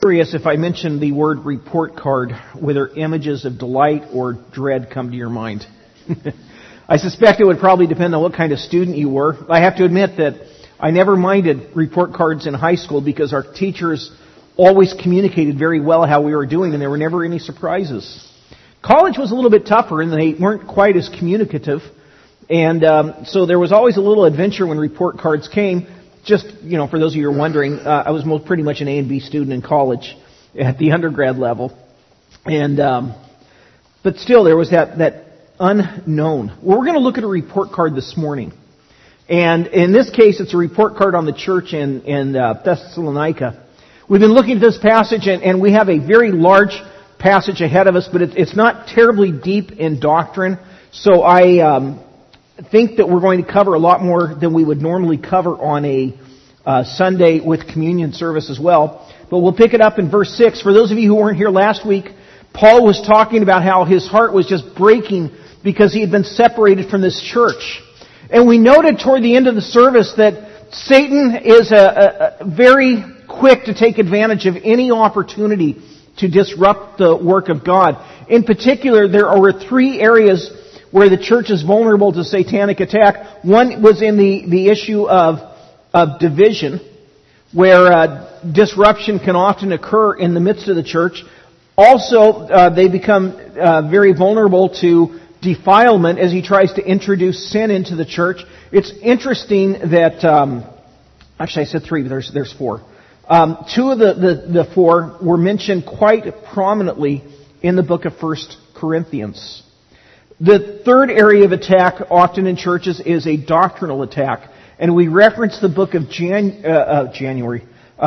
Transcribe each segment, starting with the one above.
curious if I mention the word report card, whether images of delight or dread come to your mind. I suspect it would probably depend on what kind of student you were. I have to admit that I never minded report cards in high school because our teachers always communicated very well how we were doing and there were never any surprises. College was a little bit tougher and they weren't quite as communicative. And so there was always a little adventure when report cards came. Just, for those of you who are wondering, I was pretty much an A and B student in college at the undergrad level. And but still, there was that unknown. Well, we're going to look at a report card this morning. And in this case, it's a report card on the church in Thessalonica. We've been looking at this passage, and we have a very large passage ahead of us, but it's not terribly deep in doctrine. So I think that we're going to cover a lot more than we would normally cover on a Sunday with communion service as well. But we'll pick it up in verse 6. For those of you who weren't here last week, Paul was talking about how his heart was just breaking because he had been separated from this church. And we noted toward the end of the service that Satan is very quick to take advantage of any opportunity to disrupt the work of God. In particular, there are 3 areas where the church is vulnerable to satanic attack. One was in the issue of division, where disruption can often occur in the midst of the church. Also, they become very vulnerable to defilement as he tries to introduce sin into the church. It's interesting that, actually I said 3, but there's 4. 2 of the 4 were mentioned quite prominently in the book of 1 Corinthians. The third area of attack often in churches is a doctrinal attack. And we reference the book of January.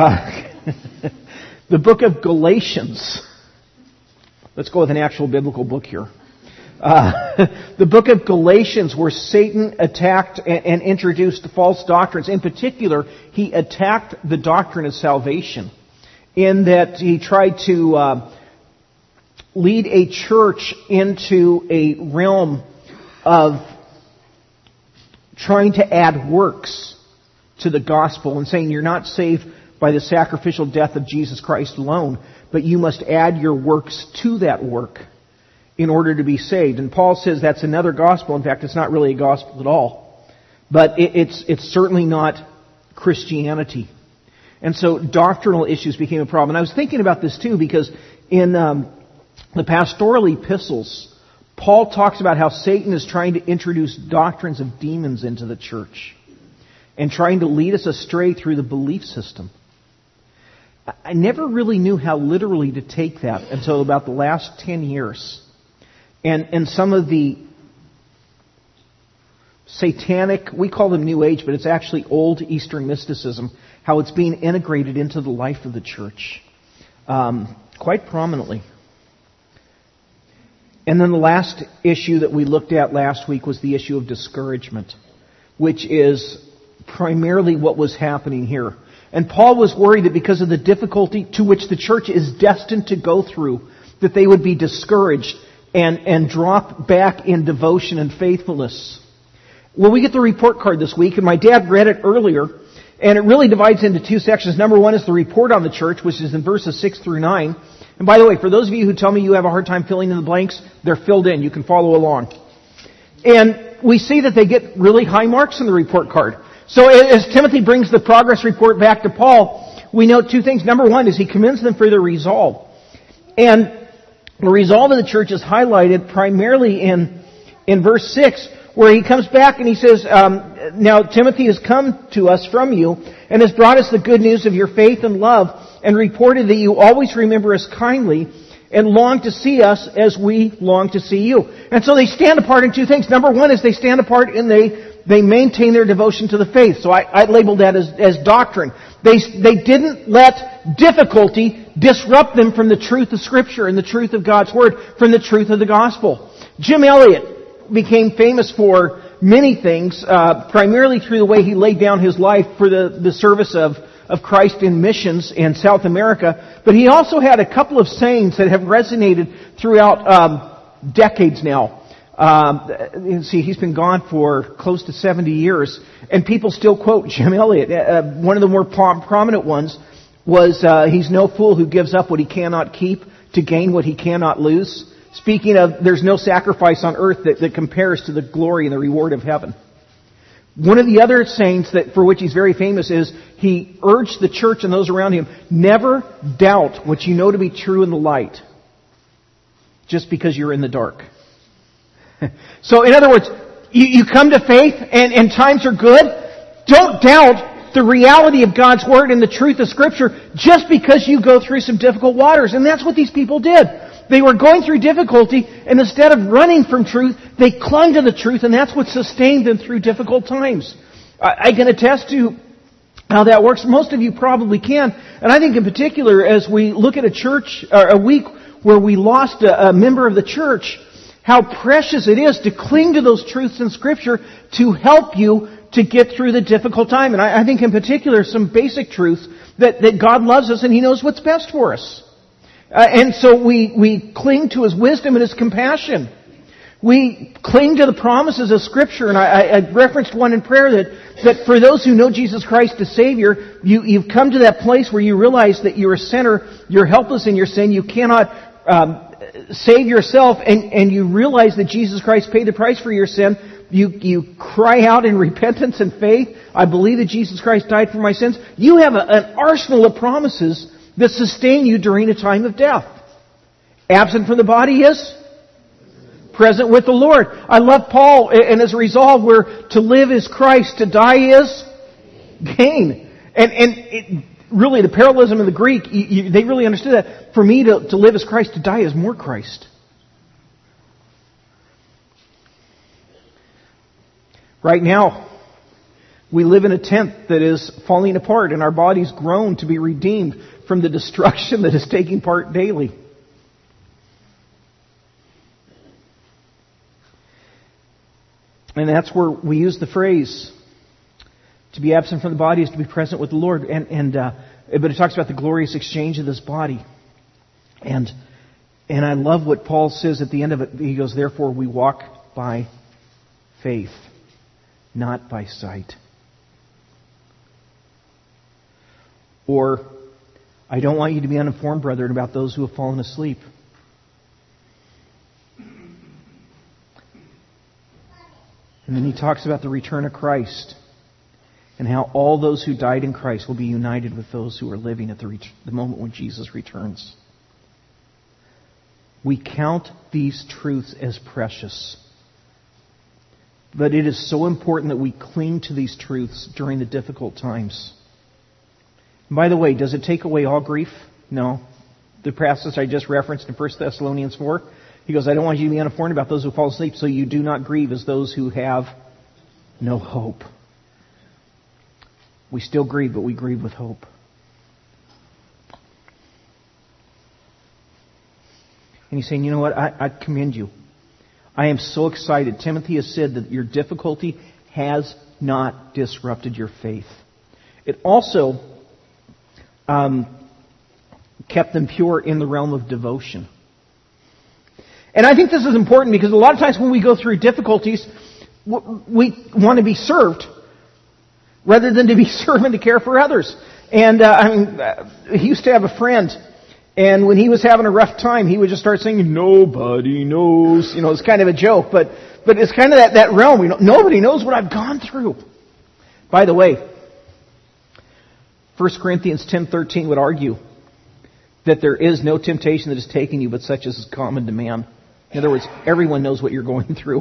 The book of Galatians. Let's go with an actual biblical book here. The book of Galatians, where Satan attacked and introduced false doctrines. In particular, he attacked the doctrine of salvation in that he tried to lead a church into a realm of trying to add works to the gospel and saying you're not saved by the sacrificial death of Jesus Christ alone, but you must add your works to that work in order to be saved. And Paul says that's another gospel. In fact, it's not really a gospel at all. But it's certainly not Christianity. And so doctrinal issues became a problem. And I was thinking about this too because in the pastoral epistles, Paul talks about how Satan is trying to introduce doctrines of demons into the church and trying to lead us astray through the belief system. I never really knew how literally to take that until about the last 10 years. And some of the satanic, we call them New Age, but it's actually old Eastern mysticism, how it's being integrated into the life of the church quite prominently. And then the last issue that we looked at last week was the issue of discouragement, which is primarily what was happening here. And Paul was worried that because of the difficulty to which the church is destined to go through, that they would be discouraged and drop back in devotion and faithfulness. Well, we get the report card this week, and my dad read it earlier, and it really divides into 2 sections. Number 1 is the report on the church, which is in verses 6 through 9. And by the way, for those of you who tell me you have a hard time filling in the blanks, they're filled in. You can follow along. And we see that they get really high marks in the report card. So as Timothy brings the progress report back to Paul, we note 2 things. Number 1 is he commends them for their resolve. And the resolve of the church is highlighted primarily in verse 6, where he comes back and he says, now Timothy has come to us from you and has brought us the good news of your faith and love and reported that you always remember us kindly and long to see us as we long to see you. And so they stand apart in 2 things. Number 1 is they stand apart and they maintain their devotion to the faith. So I labeled that as doctrine. They didn't let difficulty disrupt them from the truth of Scripture and the truth of God's Word, from the truth of the gospel. Jim Elliot became famous for many things, primarily through the way he laid down his life for the service of Christ in missions in South America. But he also had a couple of sayings that have resonated throughout decades now. He's been gone for close to 70 years, and people still quote Jim Elliot. One of the more prominent ones was, he's no fool who gives up what he cannot keep to gain what he cannot lose. Speaking of, there's no sacrifice on earth that compares to the glory and the reward of heaven. One of the other sayings that for which he's very famous is he urged the church and those around him, never doubt what you know to be true in the light just because you're in the dark. So in other words, you come to faith and times are good. Don't doubt the reality of God's Word and the truth of Scripture just because you go through some difficult waters. And that's what these people did. They were going through difficulty, and instead of running from truth, they clung to the truth, and that's what sustained them through difficult times. I can attest to how that works. Most of you probably can. And I think in particular, as we look at a week where we lost a member of the church, how precious it is to cling to those truths in Scripture to help you to get through the difficult time. And I think in particular some basic truths that God loves us and He knows what's best for us. And so we cling to His wisdom and His compassion. We cling to the promises of Scripture. And I referenced one in prayer that for those who know Jesus Christ as Savior, you've come to that place where you realize that you're a sinner, you're helpless in your sin, you cannot save yourself, and you realize that Jesus Christ paid the price for your sin. You cry out in repentance and faith, I believe that Jesus Christ died for my sins. You have an arsenal of promises that sustain you during a time of death. Absent from the body is present with the Lord. I love Paul and his resolve where to live is Christ, to die is gain. And really the parallelism of the Greek, they really understood that. For me to live is Christ, to die is more Christ. Right now, we live in a tent that is falling apart and our bodies groan to be redeemed from the destruction that is taking part daily. And that's where we use the phrase, to be absent from the body is to be present with the Lord. But it talks about the glorious exchange of this body. And I love what Paul says at the end of it. He goes, therefore we walk by faith, not by sight. Or, I don't want you to be uninformed, brethren, about those who have fallen asleep. And then he talks about the return of Christ and how all those who died in Christ will be united with those who are living at the moment when Jesus returns. We count these truths as precious. But it is so important that we cling to these truths during the difficult times. And by the way, does it take away all grief? No. The passage I just referenced in 1 Thessalonians 4, he goes, I don't want you to be uninformed about those who fall asleep, so you do not grieve as those who have no hope. We still grieve, but we grieve with hope. And he's saying, you know what, I commend you. I am so excited. Timothy has said that your difficulty has not disrupted your faith. It also kept them pure in the realm of devotion. And I think this is important because a lot of times when we go through difficulties, we want to be served rather than to be served and to care for others. And he used to have a friend, and when he was having a rough time, he would just start singing, nobody knows. It's kind of a joke, but it's kind of that realm. Nobody knows what I've gone through. By the way, 1 Corinthians 10:13 would argue that there is no temptation that is taken you but such as is common to man. In other words, everyone knows what you're going through.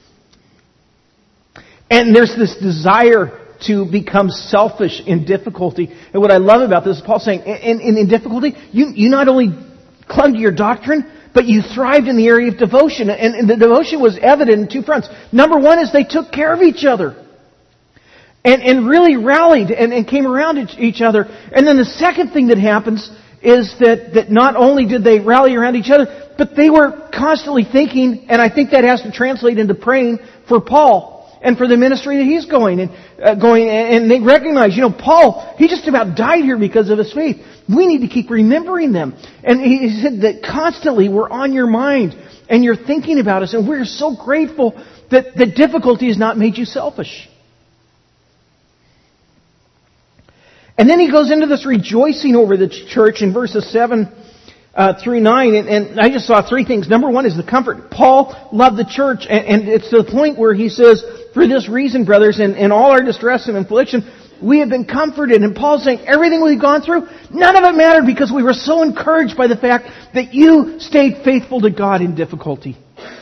And there's this desire to become selfish in difficulty. And what I love about this is Paul saying, in difficulty, you not only clung to your doctrine, but you thrived in the area of devotion. And the devotion was evident in two fronts. Number one is they took care of each other. And really rallied and came around each other. And then the second thing that happens is that not only did they rally around each other, but they were constantly thinking, and I think that has to translate into praying for Paul and for the ministry that he's going. And they recognize, Paul, he just about died here because of his faith. We need to keep remembering them. And he said that constantly we're on your mind and you're thinking about us. And we're so grateful that the difficulty has not made you selfish. And then he goes into this rejoicing over the church in verses 7 through 9. And I just saw three things. Number one is the comfort. Paul loved the church. And it's to the point where he says, for this reason, brothers, in all our distress and affliction, we have been comforted. And Paul's saying, everything we've gone through, none of it mattered because we were so encouraged by the fact that you stayed faithful to God in difficulty.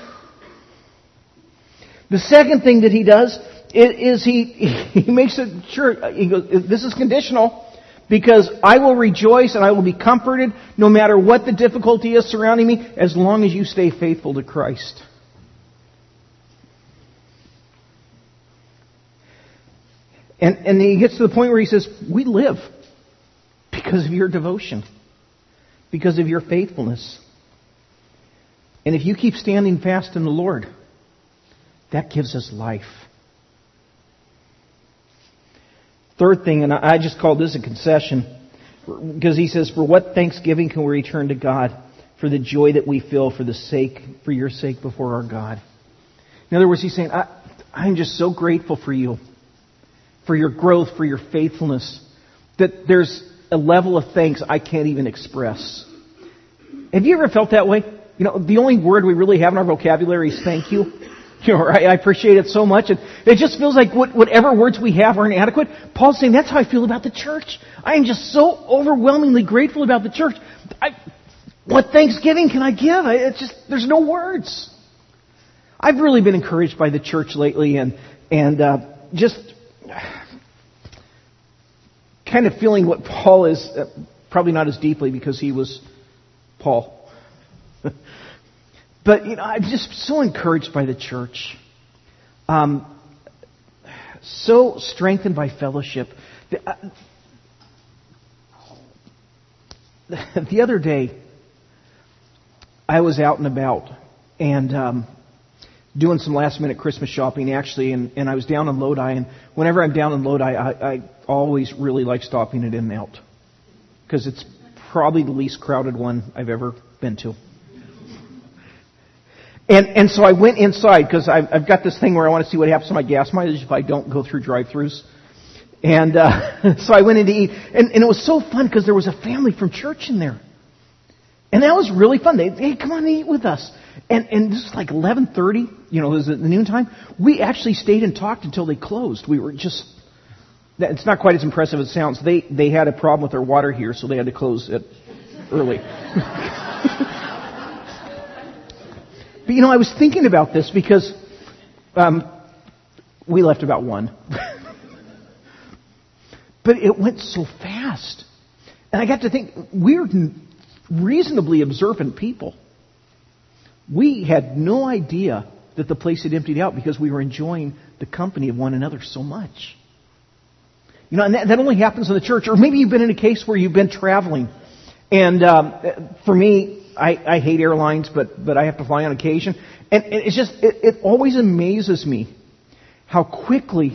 The second thing that he does is he makes it sure, he goes, this is conditional, because I will rejoice and I will be comforted no matter what the difficulty is surrounding me, as long as you stay faithful to Christ. And he gets to the point where he says, we live because of your devotion, because of your faithfulness. And if you keep standing fast in the Lord, that gives us life. Third thing, and I just called this a concession, because he says, for what thanksgiving can we return to God for the joy that we feel for your sake before our God? In other words, he's saying, I'm just so grateful for you, for your growth, for your faithfulness, that there's a level of thanks I can't even express. Have you ever felt that way? You know, the only word we really have in our vocabulary is thank you. You know, I appreciate it so much. And it just feels like whatever words we have are inadequate. Paul's saying that's how I feel about the church. I am just so overwhelmingly grateful about the church. What thanksgiving can I give? There's no words. I've really been encouraged by the church lately and just kind of feeling what Paul is, probably not as deeply because he was Paul. But, you know, I'm just so encouraged by the church. So strengthened by fellowship. The other day, I was out and about and doing some last-minute Christmas shopping, actually, and I was down in Lodi. And whenever I'm down in Lodi, I always really like stopping at In-N-Out because it's probably the least crowded one I've ever been to. And so I went inside because I've got this thing where I want to see what happens to my gas mileage if I don't go through drive-thrus. And so I went in to eat. And it was so fun because there was a family from church in there. And that was really fun. Hey, come on and eat with us. And this was like 11:30, you know, it was at the noontime. We actually stayed and talked until they closed. We were just... It's not quite as impressive as it sounds. They had a problem with their water here, so they had to close it early. But, you know, I was thinking about this because we left about 1. But it went so fast. And I got to think, we're reasonably observant people. We had no idea that the place had emptied out because we were enjoying the company of one another so much. You know, and that only happens in the church. Or maybe you've been in a case where you've been traveling. And for me, I hate airlines, but I have to fly on occasion. And it's just, it always amazes me how quickly,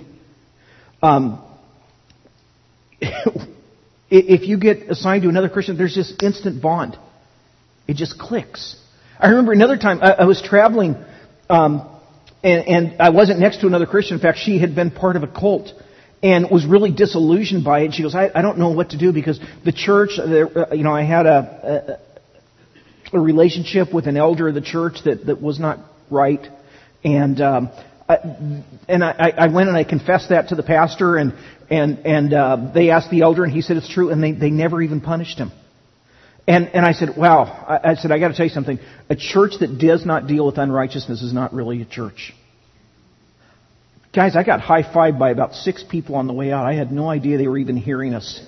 if you get assigned to another Christian, there's this instant bond. It just clicks. I remember another time I was traveling, and I wasn't next to another Christian. In fact, she had been part of a cult and was really disillusioned by it. She goes, I don't know what to do because the church, you know, I had a relationship with an elder of the church that was not right. And I went and I confessed that to the pastor and they asked the elder and he said it's true and they never even punished him. And I said, wow, I said, I got to tell you something. A church that does not deal with unrighteousness is not really a church. Guys, I got high-fived by about 6 people on the way out. I had no idea they were even hearing us.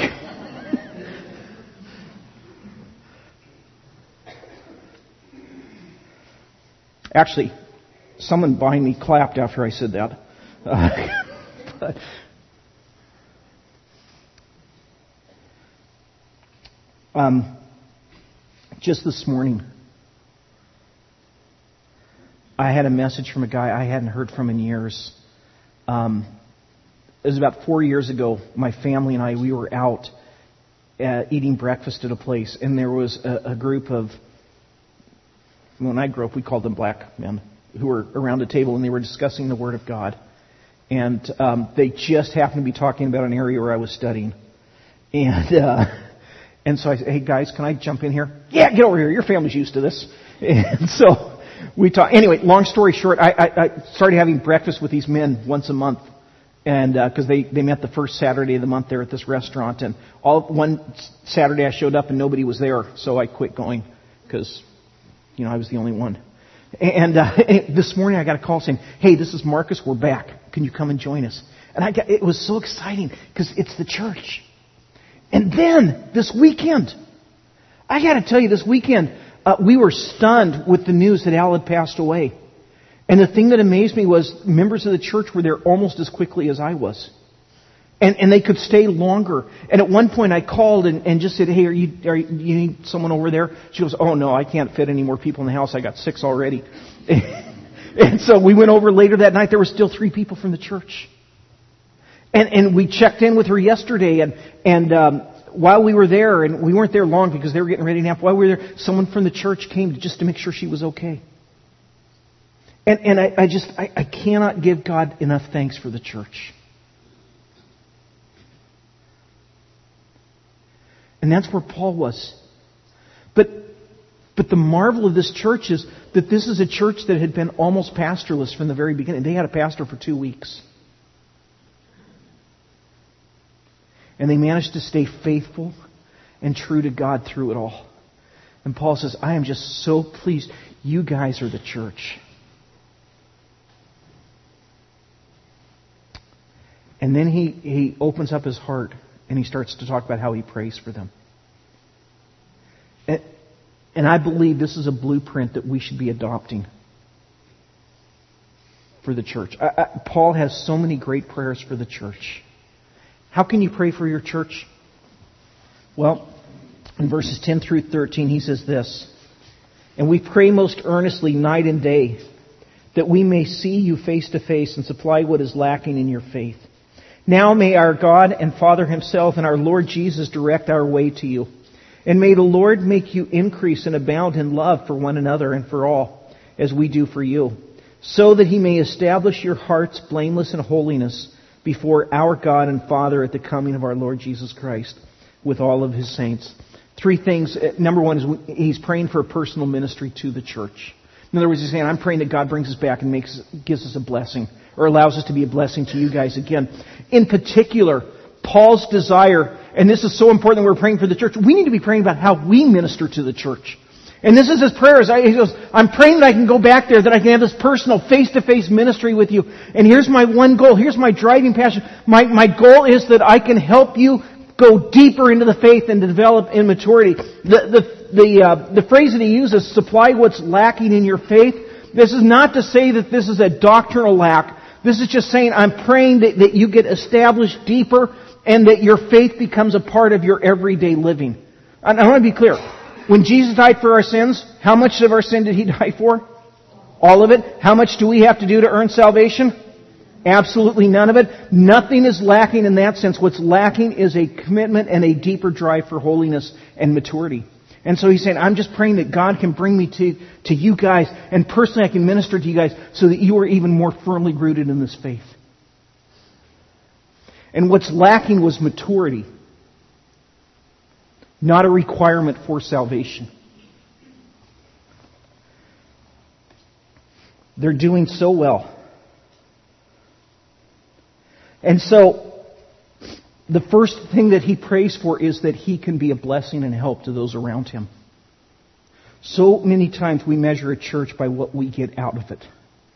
Actually, someone behind me clapped after I said that. But just this morning, I had a message from a guy I hadn't heard from in years. It was about 4 years ago. My family and I, we were out eating breakfast at a place, and there was a group of, when I grew up, we called them black men, who were around a table, and they were discussing the Word of God. And they just happened to be talking about an area where I was studying. And so I said, hey guys, can I jump in here? Yeah, get over here. Your family's used to this. And so we talked. Anyway, long story short, I started having breakfast with these men once a month. And because they met the first Saturday of the month there at this restaurant. And one Saturday I showed up and nobody was there. So I quit going because, I was the only one. And this morning I got a call saying, hey, this is Marcus. We're back. Can you come and join us? And it was so exciting because it's the church. And then this weekend, I got to tell you, this weekend, we were stunned with the news that Al had passed away. And the thing that amazed me was members of the church were there almost as quickly as I was. And they could stay longer. And at one point I called and just said, hey, you need someone over there? She goes, oh no, I can't fit any more people in the house. I got 6 already. And so we went over later that night. There were still 3 people from the church. And we checked in with her yesterday and while we were there, and we weren't there long because they were getting ready to nap, while we were there, someone from the church came just to make sure she was okay. And I cannot give God enough thanks for the church. And that's where Paul was. But the marvel of this church is that this is a church that had been almost pastorless from the very beginning. They had a pastor for 2 weeks. And they managed to stay faithful and true to God through it all. And Paul says, I am just so pleased. You guys are the church. And then he opens up his heart and he starts to talk about how he prays for them. And I believe this is a blueprint that we should be adopting for the church. Paul has so many great prayers for the church. How can you pray for your church? Well, in verses 10 through 13, he says this, and we pray most earnestly night and day that we may see you face to face and supply what is lacking in your faith. Now may our God and Father Himself and our Lord Jesus direct our way to you. And may the Lord make you increase and abound in love for one another and for all, as we do for you, so that He may establish your hearts blameless in holiness before our God and Father at the coming of our Lord Jesus Christ with all of His saints. 3 things. Number 1 is he's praying for a personal ministry to the church. In other words, he's saying, I'm praying that God brings us back and gives us a blessing, or allows us to be a blessing to you guys again. In particular, Paul's desire, and this is so important that we're praying for the church, we need to be praying about how we minister to the church. And this is his prayer. He goes, I'm praying that I can go back there, that I can have this personal, face-to-face ministry with you. And here's my one goal. Here's my driving passion. My goal is that I can help you go deeper into the faith and to develop in maturity. The phrase that he uses, supply what's lacking in your faith, this is not to say that this is a doctrinal lack. This is just saying I'm praying that you get established deeper and that your faith becomes a part of your everyday living. And I want to be clear. When Jesus died for our sins, how much of our sin did He die for? All of it. How much do we have to do to earn salvation? Absolutely none of it. Nothing is lacking in that sense. What's lacking is a commitment and a deeper drive for holiness and maturity. And so he's saying, I'm just praying that God can bring me to you guys, and personally I can minister to you guys so that you are even more firmly rooted in this faith. And what's lacking was maturity, not a requirement for salvation. They're doing so well. And so, the first thing that he prays for is that he can be a blessing and help to those around him. So many times we measure a church by what we get out of it.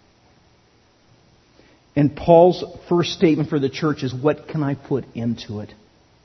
And Paul's first statement for the church is, what can I put into it?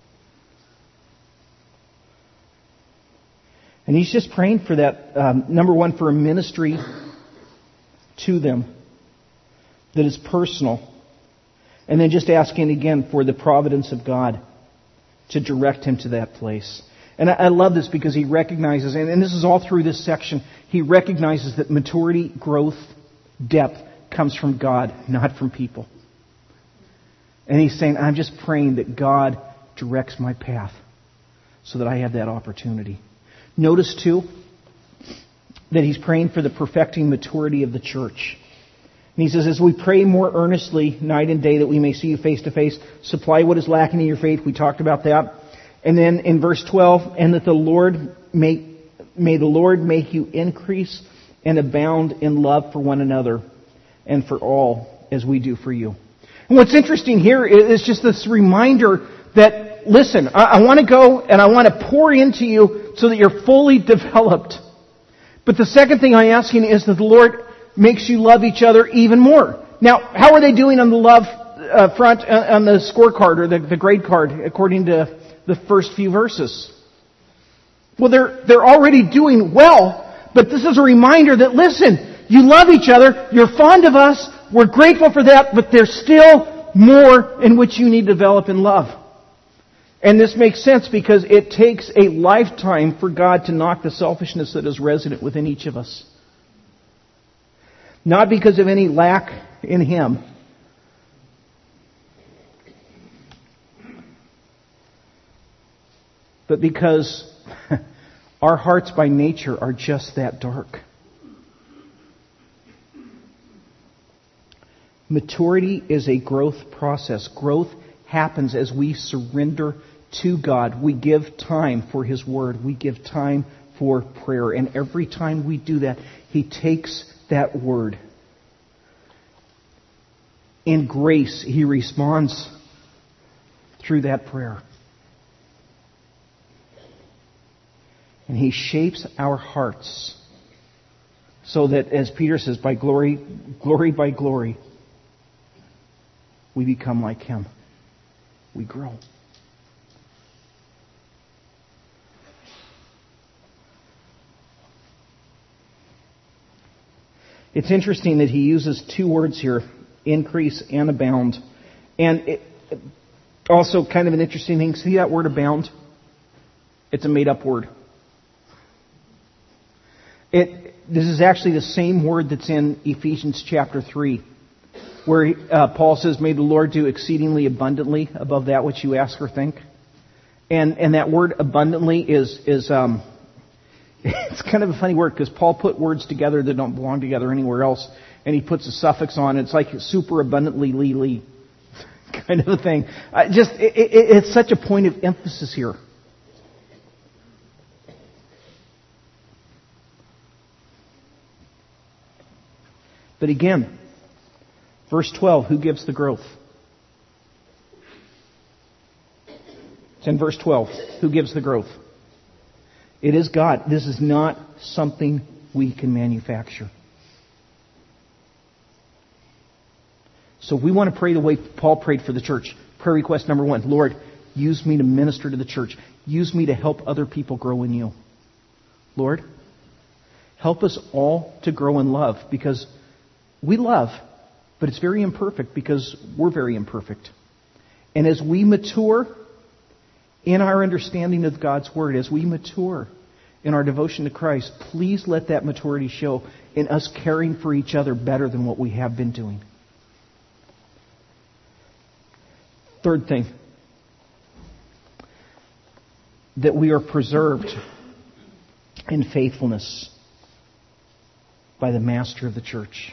And he's just praying for that, number 1, for a ministry to them that is personal. And then just asking again for the providence of God to direct him to that place. And I love this because he recognizes, and this is all through this section, he recognizes that maturity, growth, depth comes from God, not from people. And he's saying, I'm just praying that God directs my path so that I have that opportunity. Notice, too, that he's praying for the perfecting maturity of the church. And he says, as we pray more earnestly night and day that we may see you face to face, supply what is lacking in your faith. We talked about that. And then in verse 12, and that may the Lord make you increase and abound in love for one another and for all as we do for you. And what's interesting here is just this reminder that, listen, I want to go and I want to pour into you so that you're fully developed. But the second thing I'm asking is that the Lord makes you love each other even more. Now, how are they doing on the love front on the scorecard or the grade card according to the first few verses? Well, they're already doing well, but this is a reminder that, listen, you love each other, you're fond of us, we're grateful for that, but there's still more in which you need to develop in love. And this makes sense because it takes a lifetime for God to knock the selfishness that is resident within each of us. Not because of any lack in Him, but because our hearts by nature are just that dark. Maturity is a growth process. Growth happens as we surrender to God. We give time for His Word. We give time for prayer. And every time we do that, He takes that Word. In grace, He responds through that prayer. And He shapes our hearts so that, as Peter says, by glory by glory, we become like Him. We grow. It's interesting that he uses two words here, increase and abound. And also kind of an interesting thing, see that word abound? It's a made-up word. This is actually the same word that's in Ephesians chapter 3, where Paul says, may the Lord do exceedingly abundantly above that which you ask or think. And that word abundantly is it's kind of a funny word because Paul put words together that don't belong together anywhere else, and he puts a suffix on it. It's like super abundantly lee kind of a thing. It's such a point of emphasis here. But again, verse 12, who gives the growth? It's in verse 12. Who gives the growth? It is God. This is not something we can manufacture. So if we want to pray the way Paul prayed for the church, prayer request number 1, Lord, use me to minister to the church. Use me to help other people grow in you. Lord, help us all to grow in love, because we love, but it's very imperfect because we're very imperfect. And as we mature in our understanding of God's Word, as we mature in our devotion to Christ, please let that maturity show in us caring for each other better than what we have been doing. Third thing, that we are preserved in faithfulness by the Master of the church,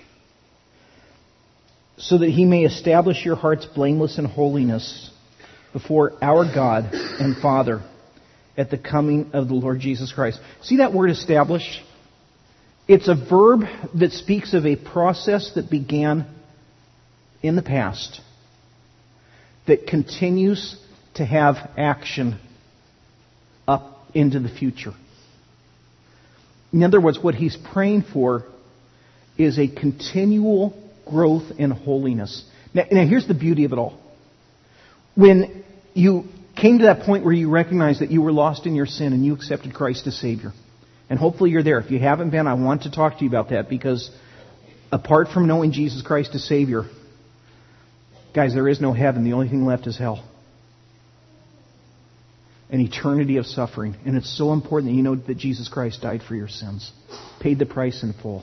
so that He may establish your hearts blameless in holiness before our God and Father at the coming of the Lord Jesus Christ. See that word establish? It's a verb that speaks of a process that began in the past that continues to have action up into the future. In other words, what he's praying for is a continual growth in holiness. Now here's the beauty of it all. When you came to that point where you recognized that you were lost in your sin and you accepted Christ as Savior, and hopefully you're there. If you haven't been, I want to talk to you about that, because apart from knowing Jesus Christ as Savior, guys, there is no heaven. The only thing left is hell. An eternity of suffering. And it's so important that you know that Jesus Christ died for your sins. Paid the price in full.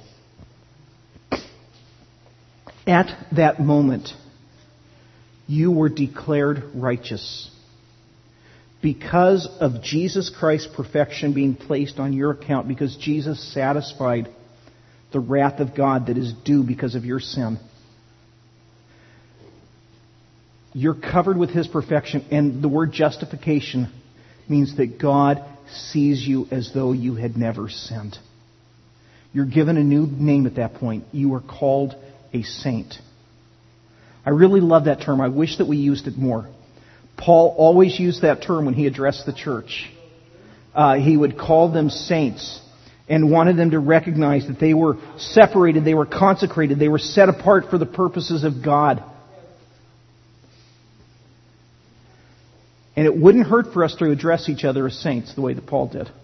At that moment, you were declared righteous because of Jesus Christ's perfection being placed on your account, because Jesus satisfied the wrath of God that is due because of your sin. You're covered with His perfection, and the word justification means that God sees you as though you had never sinned. You're given a new name at that point. You are called a saint. I really love that term. I wish that we used it more. Paul always used that term when he addressed the church. He would call them saints and wanted them to recognize that they were separated, they were consecrated, they were set apart for the purposes of God. And it wouldn't hurt for us to address each other as saints the way that Paul did.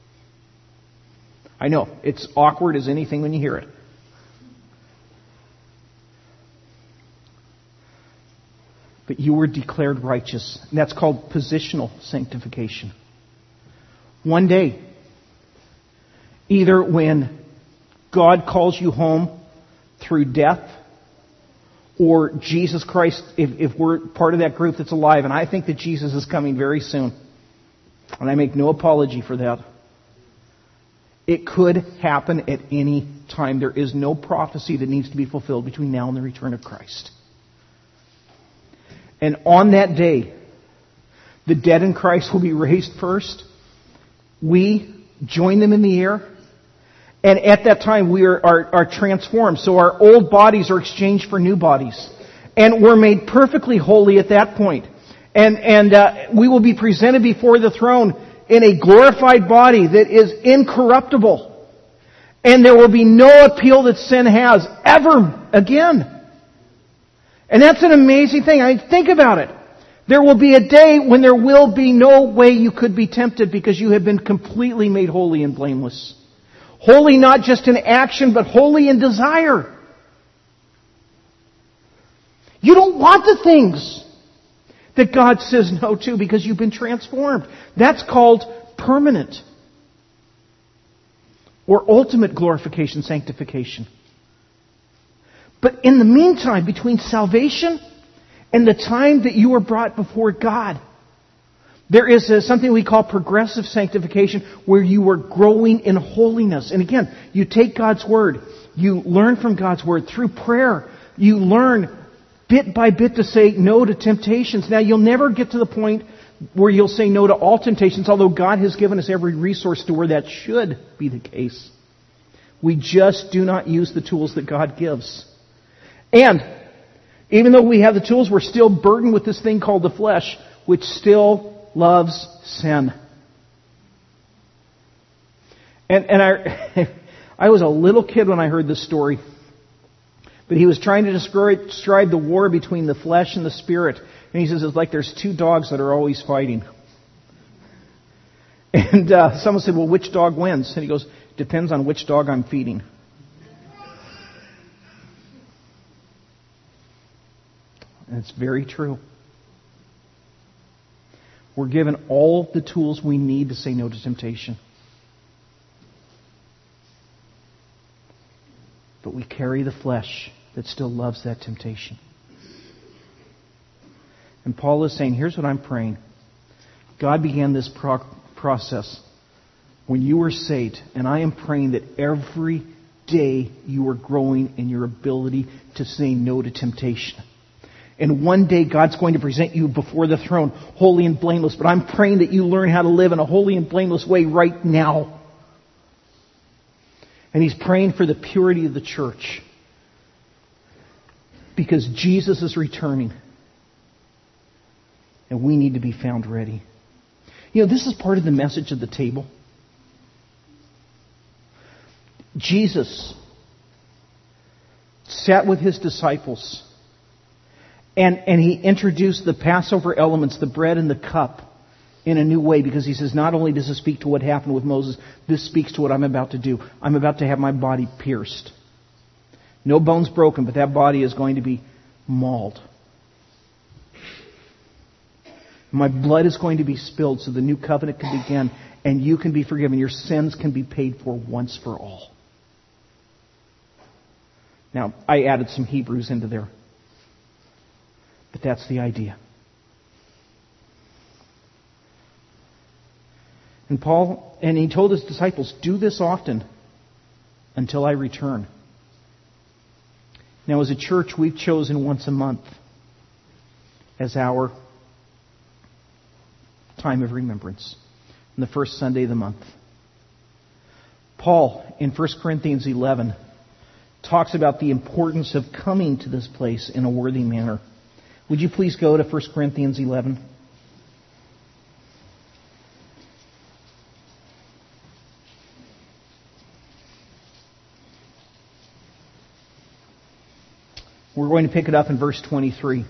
I know, it's awkward as anything when you hear it. But you were declared righteous. And that's called positional sanctification. One day, either when God calls you home through death, or Jesus Christ, if we're part of that group that's alive, and I think that Jesus is coming very soon, and I make no apology for that. It could happen at any time. There is no prophecy that needs to be fulfilled between now and the return of Christ. And on that day, the dead in Christ will be raised first. We join them in the air. And at that time, we are transformed. So our old bodies are exchanged for new bodies. And we're made perfectly holy at that point. And we will be presented before the throne in a glorified body that is incorruptible. And there will be no appeal that sin has ever again. And that's an amazing thing. I mean, think about it. There will be a day when there will be no way you could be tempted because you have been completely made holy and blameless. Holy not just in action, but holy in desire. You don't want the things that God says no to because you've been transformed. That's called permanent or ultimate glorification, sanctification. But in the meantime, between salvation and the time that you are brought before God, there is something we call progressive sanctification where you are growing in holiness. And again, you take God's Word. You learn from God's Word through prayer. You learn bit by bit to say no to temptations. Now, you'll never get to the point where you'll say no to all temptations, although God has given us every resource to where that should be the case. We just do not use the tools that God gives. And even though we have the tools, we're still burdened with this thing called the flesh, which still loves sin. And I was a little kid when I heard this story. But he was trying to describe the war between the flesh and the spirit. And he says it's like there's two dogs that are always fighting. And someone said, well, which dog wins? And he goes, depends on which dog I'm feeding. And it's very true. We're given all the tools we need to say no to temptation. But we carry the flesh that still loves that temptation. And Paul is saying, here's what I'm praying. God began this process when you were saved, and I am praying that every day you are growing in your ability to say no to temptation. And one day God's going to present you before the throne, holy and blameless. But I'm praying that you learn how to live in a holy and blameless way right now. And he's praying for the purity of the church. Because Jesus is returning. And we need to be found ready. You know, this is part of the message of the table. Jesus sat with his disciples. And he introduced the Passover elements, the bread and the cup, in a new way. Because he says, not only does it speak to what happened with Moses, this speaks to what I'm about to do. I'm about to have my body pierced. No bones broken, but that body is going to be mauled. My blood is going to be spilled so the new covenant can begin and you can be forgiven. Your sins can be paid for once for all. Now, I added some Hebrews into there. But that's the idea. And he told his disciples, do this often until I return. Now, as a church, we've chosen once a month as our time of remembrance on the first Sunday of the month. Paul, in 1 Corinthians 11, talks about the importance of coming to this place in a worthy manner. Would you please go to 1 Corinthians 11? We're going to pick it up in verse 23.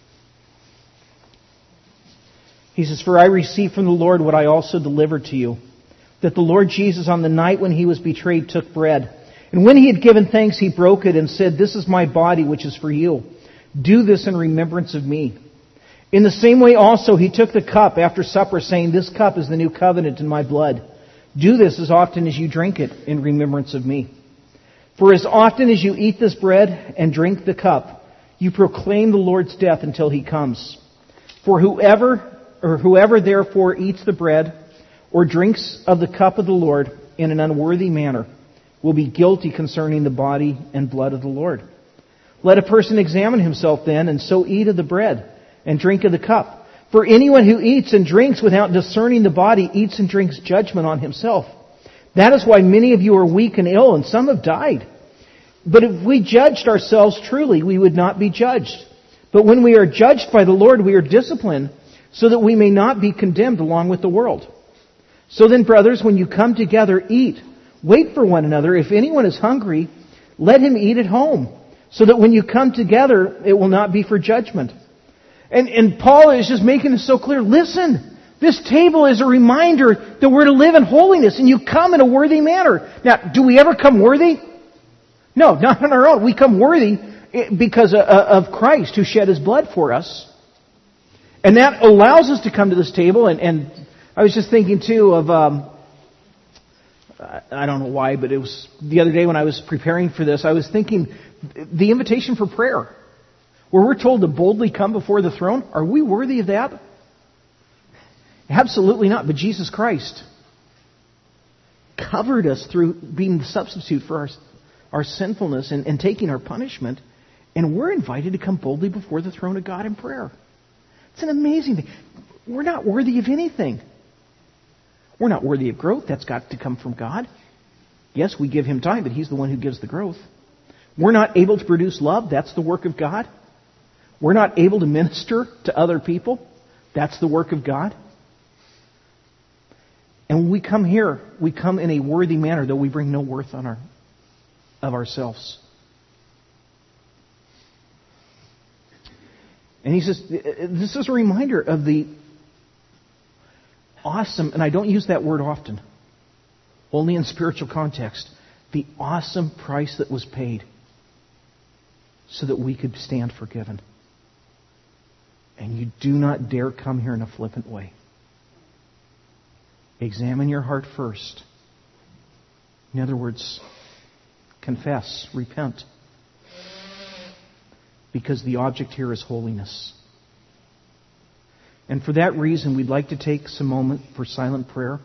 He says, "For I received from the Lord what I also delivered to you, that the Lord Jesus on the night when He was betrayed took bread. And when He had given thanks, He broke it and said, 'This is my body which is for you. Do this in remembrance of me.' In the same way also He took the cup after supper, saying, 'This cup is the new covenant in my blood. Do this as often as you drink it in remembrance of me. For as often as you eat this bread and drink the cup, you proclaim the Lord's death until He comes. For whoever therefore eats the bread or drinks of the cup of the Lord in an unworthy manner will be guilty concerning the body and blood of the Lord. Let a person examine himself then, and so eat of the bread and drink of the cup. For anyone who eats and drinks without discerning the body eats and drinks judgment on himself. That is why many of you are weak and ill, and some have died. But if we judged ourselves truly, we would not be judged. But when we are judged by the Lord, we are disciplined, so that we may not be condemned along with the world. So then, brothers, when you come together, eat. Wait for one another. If anyone is hungry, let him eat at home, so that when you come together, it will not be for judgment." And Paul is just making it so clear. Listen, this table is a reminder that we're to live in holiness, and you come in a worthy manner. Now, do we ever come worthy? No, not on our own. We come worthy because of Christ who shed His blood for us. And that allows us to come to this table. And I was just thinking too of, I don't know why, but it was the other day when I was preparing for this, I was thinking the invitation for prayer, where we're told to boldly come before the throne. Are we worthy of that? Absolutely not. But Jesus Christ covered us through being the substitute for our sinfulness and taking our punishment. And we're invited to come boldly before the throne of God in prayer. It's an amazing thing. We're not worthy of anything. We're not worthy of growth. That's got to come from God. Yes, we give Him time, but He's the one who gives the growth. We're not able to produce love. That's the work of God. We're not able to minister to other people. That's the work of God. And when we come here, we come in a worthy manner, though we bring no worth of ourselves. And he says, this is a reminder of the awesome, and I don't use that word often, only in spiritual context, the awesome price that was paid so that we could stand forgiven. And you do not dare come here in a flippant way. Examine your heart first. In other words, confess, repent. Because the object here is holiness. And for that reason, we'd like to take some moment for silent prayer.